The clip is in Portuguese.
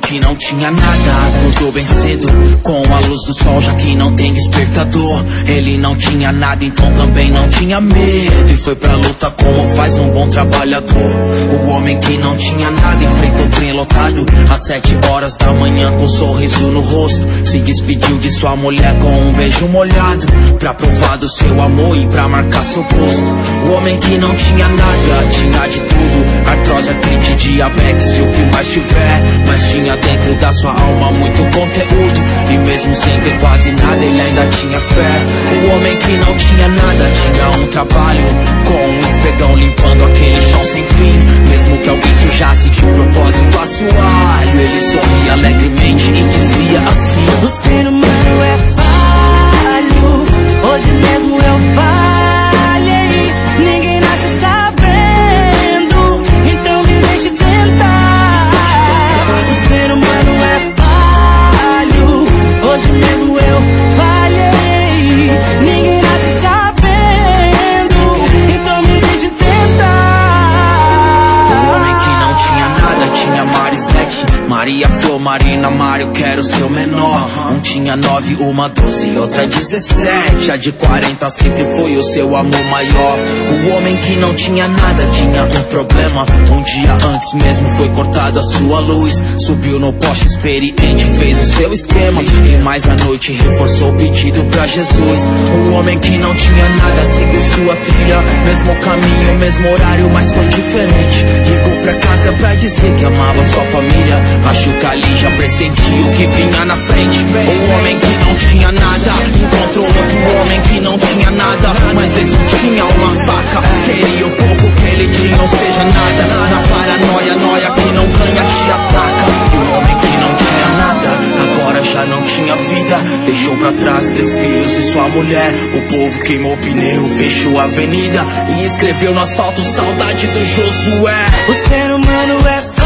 que não tinha nada acordou bem cedo com a luz do sol, já que não tem despertador. Ele não tinha nada, então também não tinha medo, e foi pra luta como faz um bom trabalhador. O homem que não tinha nada enfrentou o trem lotado às 7 horas da manhã com um sorriso no rosto. Se despediu de sua mulher com um beijo molhado, pra provar do seu amor e pra marcar seu posto. O homem que não tinha nada, tinha de tudo: artrose, artrite, diabetes e o que mais tiver. Mas tinha dentro da sua alma muito conteúdo, e mesmo sem ter quase nada ele ainda tinha fé. O homem que não tinha nada tinha um trabalho, com um esfregão limpando aquele chão sem fim. Mesmo que alguém sujasse de propósito assoalho, ele sorria alegremente e dizia assim: o ser humano é falho, hoje mesmo eu falhei. Ninguém nasce sabendo, então me deixe tentar. O ser humano é falho, hoje mesmo eu falhei. Ninguém nasce sabendo, então me deixe tentar. O homem que não tinha nada tinha Marisete, Maria, Flor, Marina, Mário, quero ser o menor. Um tinha 9, uma 12, outra 17. A de 40 sempre foi o seu amor maior. O homem que não tinha nada tinha um problema. Um dia antes mesmo foi cortada a sua luz. Subiu no poste experiente, fez o seu esquema, e mais à noite reforçou o pedido pra Jesus. O homem que não tinha nada seguiu sua trilha, mesmo caminho, mesmo horário, mas foi diferente. Ligou pra casa pra dizer que amava sua família. Acho que ali já pressentia o que vinha na frente. O homem que não tinha nada encontrou outro homem que não tinha nada, mas esse tinha uma faca. Queria o pouco que ele tinha, ou seja, nada. Na paranoia, noia que não ganha te ataca. E o homem que não tinha nada agora já não tinha vida. Deixou pra trás 3 filhos e sua mulher. O povo queimou o pneu, fechou a avenida e escreveu no asfalto saudade do Josué. O ser humano é